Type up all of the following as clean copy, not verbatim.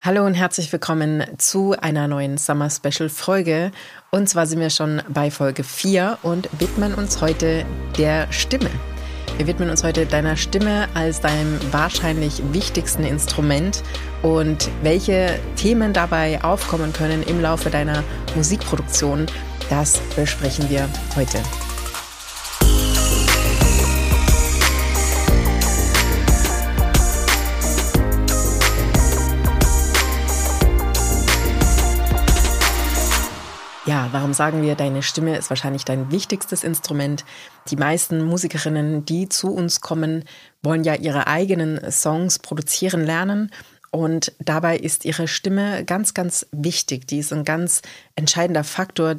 Hallo und herzlich willkommen zu einer neuen Summer Special Folge. Und zwar sind wir schon bei Folge 4 und widmen uns heute der Stimme. Wir widmen uns heute deiner Stimme als deinem wahrscheinlich wichtigsten Instrument und welche Themen dabei aufkommen können im Laufe deiner Musikproduktion, das besprechen wir heute. Ja, warum sagen wir, deine Stimme ist wahrscheinlich dein wichtigstes Instrument? Die meisten Musikerinnen, die zu uns kommen, wollen ja ihre eigenen Songs produzieren lernen. Und dabei ist ihre Stimme ganz, ganz wichtig. Die ist ein ganz entscheidender Faktor,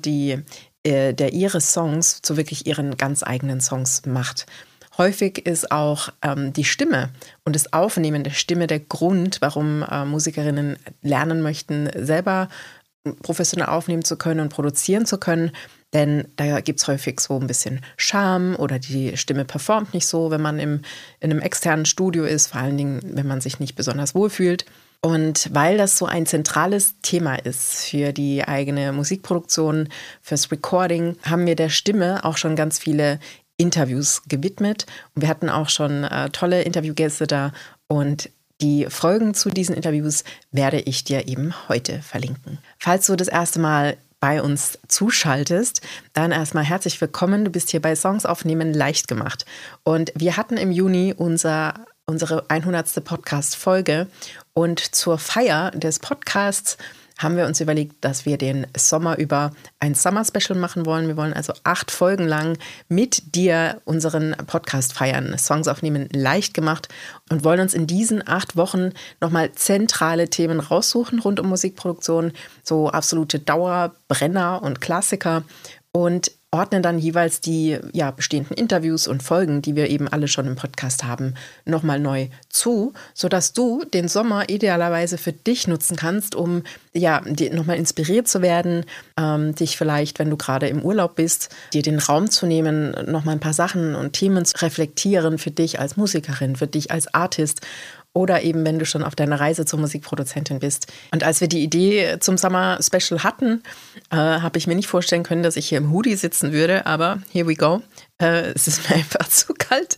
der ihre Songs zu wirklich ihren ganz eigenen Songs macht. Häufig ist auch die Stimme und das Aufnehmen der Stimme der Grund, warum Musikerinnen lernen möchten, selber professionell aufnehmen zu können und produzieren zu können, denn da gibt es häufig so ein bisschen Scham oder die Stimme performt nicht so, wenn man in einem externen Studio ist, vor allen Dingen, wenn man sich nicht besonders wohlfühlt. Und weil das so ein zentrales Thema ist für die eigene Musikproduktion, fürs Recording, haben wir der Stimme auch schon ganz viele Interviews gewidmet. Und wir hatten auch schon tolle Interviewgäste da und die Folgen zu diesen Interviews werde ich dir eben heute verlinken. Falls du das erste Mal bei uns zuschaltest, dann erstmal herzlich willkommen. Du bist hier bei Songs aufnehmen leicht gemacht. Und wir hatten im Juni unsere 100. Podcast-Folge und zur Feier des Podcasts haben wir uns überlegt, dass wir den Sommer über ein Summer-Special machen wollen. Wir wollen also 8 Folgen lang mit dir unseren Podcast feiern. Songs aufnehmen leicht gemacht und wollen uns in diesen 8 Wochen nochmal zentrale Themen raussuchen rund um Musikproduktion, so absolute Dauerbrenner und Klassiker und ordnen dann jeweils die bestehenden Interviews und Folgen, die wir eben alle schon im Podcast haben, nochmal neu zu, sodass du den Sommer idealerweise für dich nutzen kannst, um nochmal inspiriert zu werden, dich vielleicht, wenn du gerade im Urlaub bist, dir den Raum zu nehmen, nochmal ein paar Sachen und Themen zu reflektieren für dich als Musikerin, für dich als Artist. Oder eben, wenn du schon auf deiner Reise zur Musikproduzentin bist. Und als wir die Idee zum Summer Special hatten, habe ich mir nicht vorstellen können, dass ich hier im Hoodie sitzen würde. Aber here we go. Es ist mir einfach zu kalt.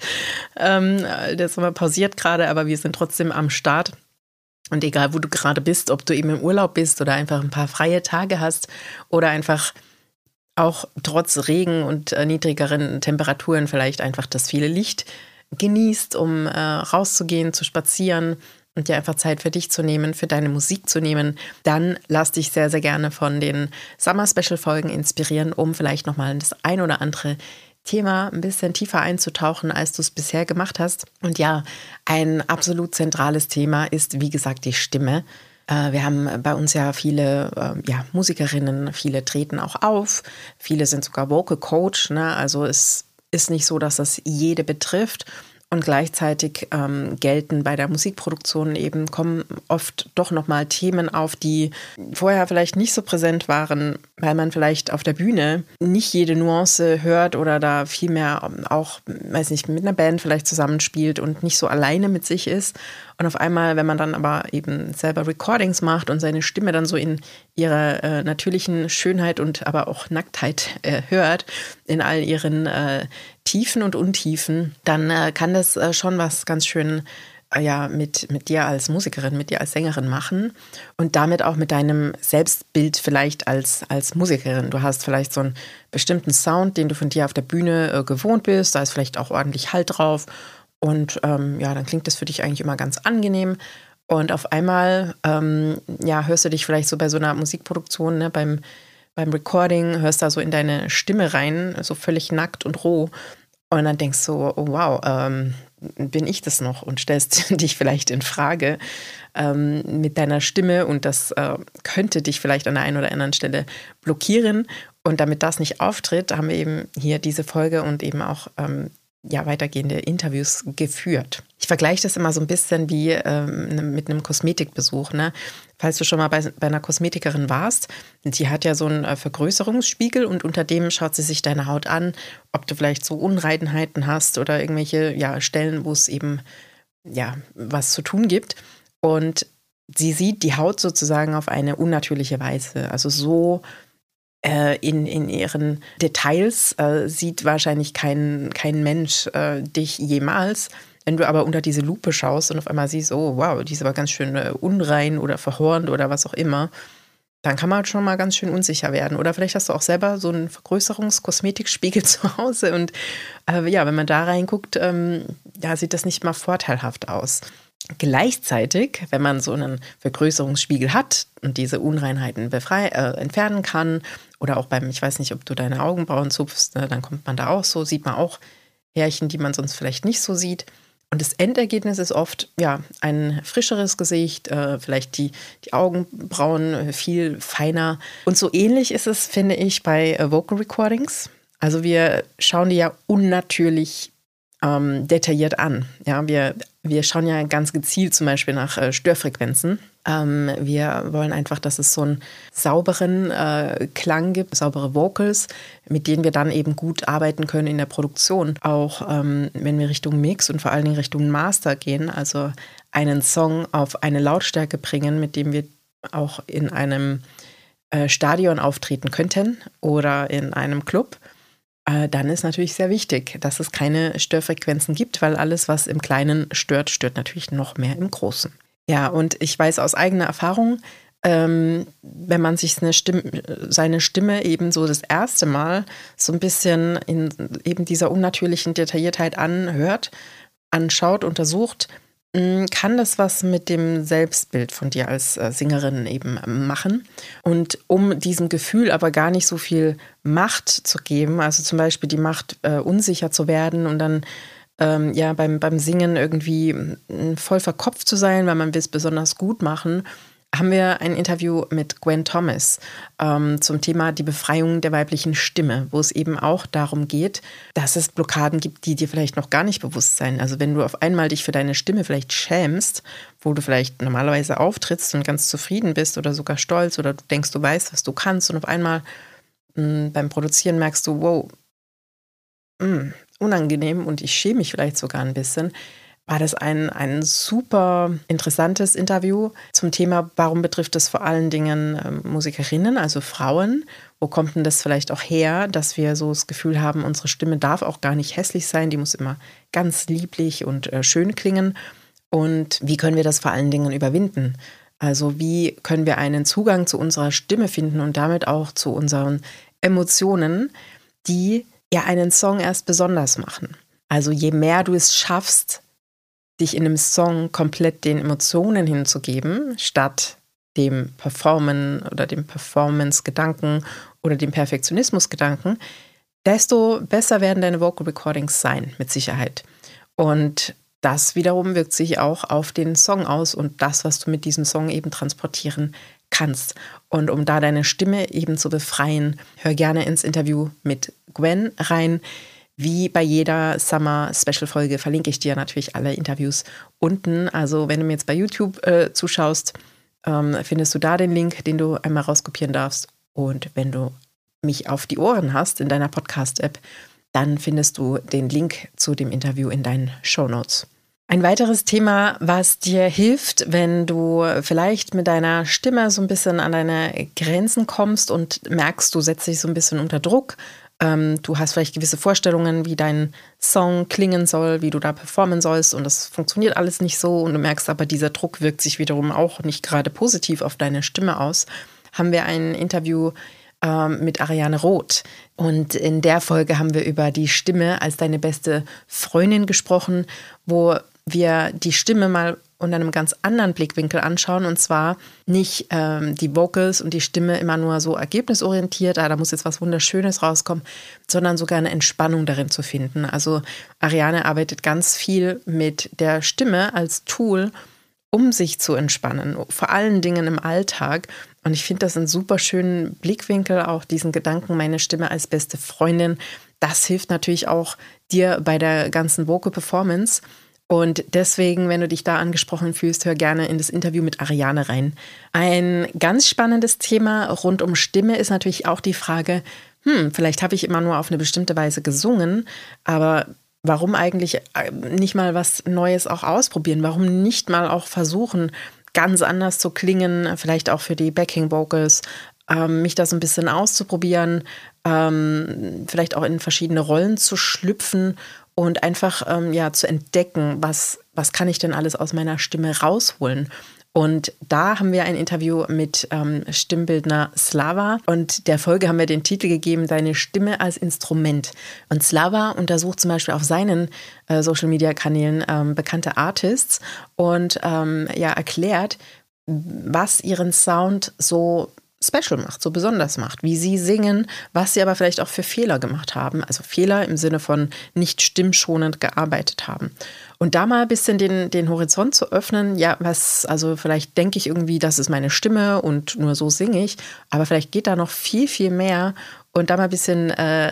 Der Sommer pausiert gerade, aber wir sind trotzdem am Start. Und egal, wo du gerade bist, ob du eben im Urlaub bist oder einfach ein paar freie Tage hast oder einfach auch trotz Regen und niedrigeren Temperaturen vielleicht einfach das viele Licht genießt, um rauszugehen, zu spazieren und dir einfach Zeit für dich zu nehmen, für deine Musik zu nehmen, dann lass dich sehr, sehr gerne von den Summer-Special-Folgen inspirieren, um vielleicht nochmal das ein oder andere Thema ein bisschen tiefer einzutauchen, als du es bisher gemacht hast. Und ja, ein absolut zentrales Thema ist, wie gesagt, die Stimme. Wir haben bei uns ja viele Musikerinnen, viele treten auch auf, viele sind sogar Vocal Coach, ne? Also es ist nicht so, dass das jede betrifft. Und gleichzeitig gelten bei der Musikproduktion eben, kommen oft doch nochmal Themen auf, die vorher vielleicht nicht so präsent waren, weil man vielleicht auf der Bühne nicht jede Nuance hört oder da viel mehr auch, weiß nicht, mit einer Band vielleicht zusammenspielt und nicht so alleine mit sich ist. Und auf einmal, wenn man dann aber eben selber Recordings macht und seine Stimme dann so in ihrer natürlichen Schönheit und aber auch Nacktheit hört, in all ihren Tiefen und Untiefen, dann kann das schon was ganz schön mit dir als Musikerin, mit dir als Sängerin machen und damit auch mit deinem Selbstbild vielleicht als Musikerin. Du hast vielleicht so einen bestimmten Sound, den du von dir auf der Bühne gewohnt bist, da ist vielleicht auch ordentlich Halt drauf und dann klingt das für dich eigentlich immer ganz angenehm. Und auf einmal hörst du dich vielleicht so bei so einer Musikproduktion, ne, beim Recording, hörst da so in deine Stimme rein, so völlig nackt und roh. Und dann denkst du, oh wow, bin ich das noch? Und stellst dich vielleicht in Frage mit deiner Stimme. Und das könnte dich vielleicht an der einen oder anderen Stelle blockieren. Und damit das nicht auftritt, haben wir eben hier diese Folge und eben auch weitergehende Interviews geführt. Ich vergleiche das immer so ein bisschen wie mit einem Kosmetikbesuch, ne? Falls du schon mal bei einer Kosmetikerin warst, die hat ja so einen Vergrößerungsspiegel und unter dem schaut sie sich deine Haut an, ob du vielleicht so Unreinheiten hast oder irgendwelche Stellen, wo es eben was zu tun gibt. Und sie sieht die Haut sozusagen auf eine unnatürliche Weise. Also so in ihren Details sieht wahrscheinlich kein Mensch dich jemals. Wenn du aber unter diese Lupe schaust und auf einmal siehst, oh wow, die ist aber ganz schön unrein oder verhornt oder was auch immer, dann kann man schon mal ganz schön unsicher werden. Oder vielleicht hast du auch selber so einen Vergrößerungs-Kosmetikspiegel zu Hause und wenn man da reinguckt, sieht das nicht mal vorteilhaft aus. Gleichzeitig, wenn man so einen Vergrößerungsspiegel hat und diese Unreinheiten entfernen kann oder auch ich weiß nicht, ob du deine Augenbrauen zupfst, ne, dann kommt man da auch so, sieht man auch Härchen, die man sonst vielleicht nicht so sieht. Und das Endergebnis ist oft ein frischeres Gesicht, vielleicht die Augenbrauen viel feiner. Und so ähnlich ist es, finde ich, bei Vocal Recordings. Also wir schauen die ja unnatürlich detailliert an. Ja, wir schauen ja ganz gezielt zum Beispiel nach Störfrequenzen. Wir wollen einfach, dass es so einen sauberen Klang gibt, saubere Vocals, mit denen wir dann eben gut arbeiten können in der Produktion. Auch wenn wir Richtung Mix und vor allen Dingen Richtung Master gehen, also einen Song auf eine Lautstärke bringen, mit dem wir auch in einem Stadion auftreten könnten oder in einem Club, dann ist natürlich sehr wichtig, dass es keine Störfrequenzen gibt, weil alles, was im Kleinen stört, stört natürlich noch mehr im Großen. Ja, und ich weiß aus eigener Erfahrung, wenn man sich seine Stimme eben so das erste Mal so ein bisschen in eben dieser unnatürlichen Detailliertheit anschaut, untersucht, kann das was mit dem Selbstbild von dir als Sängerin eben machen. Und um diesem Gefühl aber gar nicht so viel Macht zu geben, also zum Beispiel die Macht, unsicher zu werden und dann beim Singen irgendwie voll verkopft zu sein, weil man will es besonders gut machen, haben wir ein Interview mit Gwen Thomas zum Thema die Befreiung der weiblichen Stimme, wo es eben auch darum geht, dass es Blockaden gibt, die dir vielleicht noch gar nicht bewusst sein. Also wenn du auf einmal dich für deine Stimme vielleicht schämst, wo du vielleicht normalerweise auftrittst und ganz zufrieden bist oder sogar stolz oder du denkst, du weißt, was du kannst und auf einmal beim Produzieren merkst du, wow, unangenehm und ich schäme mich vielleicht sogar ein bisschen, war das ein super interessantes Interview zum Thema, warum betrifft es vor allen Dingen Musikerinnen, also Frauen. Wo kommt denn das vielleicht auch her, dass wir so das Gefühl haben, unsere Stimme darf auch gar nicht hässlich sein, die muss immer ganz lieblich und schön klingen. Und wie können wir das vor allen Dingen überwinden? Also wie können wir einen Zugang zu unserer Stimme finden und damit auch zu unseren Emotionen, die ja einen Song erst besonders machen. Also je mehr du es schaffst, dich in einem Song komplett den Emotionen hinzugeben, statt dem Performen oder dem Performance-Gedanken oder dem Perfektionismus-Gedanken, desto besser werden deine Vocal Recordings sein, mit Sicherheit. Und das wiederum wirkt sich auch auf den Song aus und das, was du mit diesem Song eben transportieren kannst. Und um da deine Stimme eben zu befreien, hör gerne ins Interview mit Gwen rein. Wie bei jeder Summer-Special-Folge verlinke ich dir natürlich alle Interviews unten. Also wenn du mir jetzt bei YouTube zuschaust, findest du da den Link, den du einmal rauskopieren darfst. Und wenn du mich auf die Ohren hast in deiner Podcast-App, dann findest du den Link zu dem Interview in deinen Shownotes. Ein weiteres Thema, was dir hilft, wenn du vielleicht mit deiner Stimme so ein bisschen an deine Grenzen kommst und merkst, du setzt dich so ein bisschen unter Druck. Du hast vielleicht gewisse Vorstellungen, wie dein Song klingen soll, wie du da performen sollst und das funktioniert alles nicht so und du merkst aber, dieser Druck wirkt sich wiederum auch nicht gerade positiv auf deine Stimme aus, haben wir ein Interview mit Ariane Roth. Und in der Folge haben wir über die Stimme als deine beste Freundin gesprochen, wo wir die Stimme mal unter einem ganz anderen Blickwinkel anschauen und zwar nicht die Vocals und die Stimme immer nur so ergebnisorientiert, da muss jetzt was Wunderschönes rauskommen, sondern sogar eine Entspannung darin zu finden. Also Ariane arbeitet ganz viel mit der Stimme als Tool, um sich zu entspannen, vor allen Dingen im Alltag. Und ich finde das einen super schönen Blickwinkel, auch diesen Gedanken, meine Stimme als beste Freundin. Das hilft natürlich auch dir bei der ganzen Vocal Performance. Und deswegen, wenn du dich da angesprochen fühlst, hör gerne in das Interview mit Ariane rein. Ein ganz spannendes Thema rund um Stimme ist natürlich auch die Frage, vielleicht habe ich immer nur auf eine bestimmte Weise gesungen, aber warum eigentlich nicht mal was Neues auch ausprobieren? Warum nicht mal auch versuchen, ganz anders zu klingen, vielleicht auch für die Backing Vocals, mich da so ein bisschen auszuprobieren, vielleicht auch in verschiedene Rollen zu schlüpfen und einfach zu entdecken, was kann ich denn alles aus meiner Stimme rausholen. Und da haben wir ein Interview mit Stimmbildner Slava und der Folge haben wir den Titel gegeben, Deine Stimme als Instrument. Und Slava untersucht zum Beispiel auf seinen Social-Media-Kanälen bekannte Artists und erklärt, was ihren Sound so special macht, so besonders macht, wie sie singen, was sie aber vielleicht auch für Fehler gemacht haben. Also Fehler im Sinne von nicht stimmschonend gearbeitet haben. Und da mal ein bisschen den Horizont zu öffnen, also vielleicht denke ich irgendwie, das ist meine Stimme und nur so singe ich, aber vielleicht geht da noch viel, viel mehr und da mal ein bisschen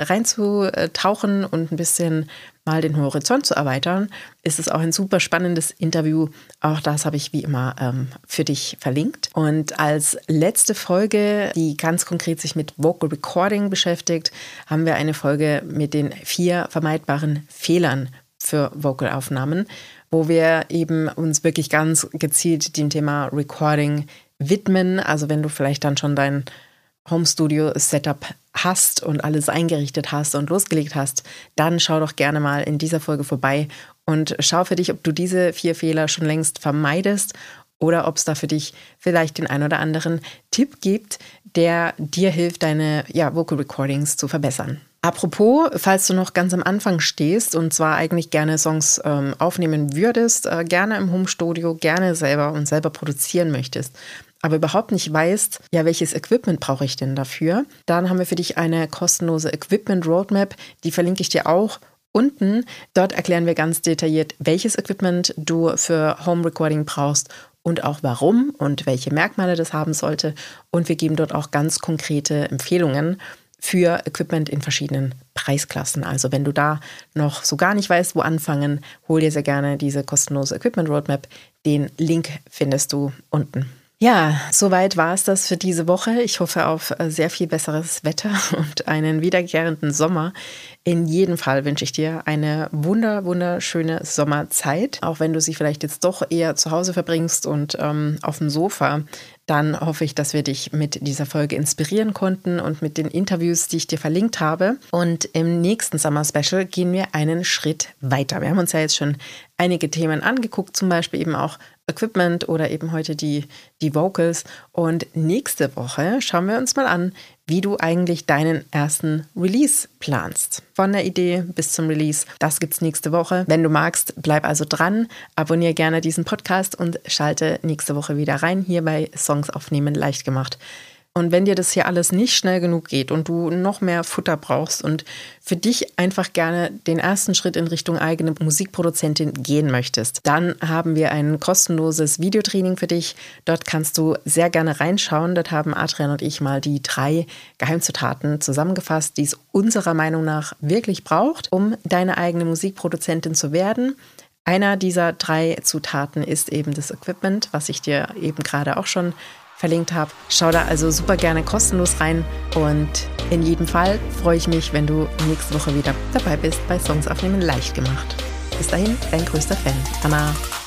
reinzutauchen und ein bisschen mal den Horizont zu erweitern, ist es auch ein super spannendes Interview. Auch das habe ich wie immer für dich verlinkt. Und als letzte Folge, die ganz konkret sich mit Vocal Recording beschäftigt, haben wir eine Folge mit den 4 vermeidbaren Fehlern für Vocalaufnahmen, wo wir eben uns wirklich ganz gezielt dem Thema Recording widmen. Also wenn du vielleicht dann schon dein Home-Studio-Setup hast und alles eingerichtet hast und losgelegt hast, dann schau doch gerne mal in dieser Folge vorbei und schau für dich, ob du diese 4 Fehler schon längst vermeidest oder ob es da für dich vielleicht den ein oder anderen Tipp gibt, der dir hilft, deine Vocal Recordings zu verbessern. Apropos, falls du noch ganz am Anfang stehst und zwar eigentlich gerne Songs aufnehmen würdest, gerne im Home-Studio, gerne selber produzieren möchtest, aber überhaupt nicht weißt, welches Equipment brauche ich denn dafür, dann haben wir für dich eine kostenlose Equipment-Roadmap, die verlinke ich dir auch unten. Dort erklären wir ganz detailliert, welches Equipment du für Home-Recording brauchst und auch warum und welche Merkmale das haben sollte. Und wir geben dort auch ganz konkrete Empfehlungen für Equipment in verschiedenen Preisklassen. Also wenn du da noch so gar nicht weißt, wo anfangen, hol dir sehr gerne diese kostenlose Equipment-Roadmap. Den Link findest du unten. Ja, soweit war es das für diese Woche. Ich hoffe auf sehr viel besseres Wetter und einen wiederkehrenden Sommer. In jedem Fall wünsche ich dir eine wunderschöne Sommerzeit. Auch wenn du sie vielleicht jetzt doch eher zu Hause verbringst und auf dem Sofa, dann hoffe ich, dass wir dich mit dieser Folge inspirieren konnten und mit den Interviews, die ich dir verlinkt habe. Und im nächsten Summer Special gehen wir einen Schritt weiter. Wir haben uns ja jetzt schon einige Themen angeguckt, zum Beispiel eben auch Equipment oder eben heute die Vocals. Und nächste Woche schauen wir uns mal an, wie du eigentlich deinen ersten Release planst. Von der Idee bis zum Release, das gibt's nächste Woche. Wenn du magst, bleib also dran, abonniere gerne diesen Podcast und schalte nächste Woche wieder rein, hier bei Songs aufnehmen leicht gemacht. Und wenn dir das hier alles nicht schnell genug geht und du noch mehr Futter brauchst und für dich einfach gerne den ersten Schritt in Richtung eigene Musikproduzentin gehen möchtest, dann haben wir ein kostenloses Videotraining für dich. Dort kannst du sehr gerne reinschauen. Dort haben Adrian und ich mal die 3 Geheimzutaten zusammengefasst, die es unserer Meinung nach wirklich braucht, um deine eigene Musikproduzentin zu werden. Einer dieser 3 Zutaten ist eben das Equipment, was ich dir eben gerade auch schon verlinkt habe. Schau da also super gerne kostenlos rein und in jedem Fall freue ich mich, wenn du nächste Woche wieder dabei bist bei Songs aufnehmen leicht gemacht. Bis dahin, dein größter Fan, Anna.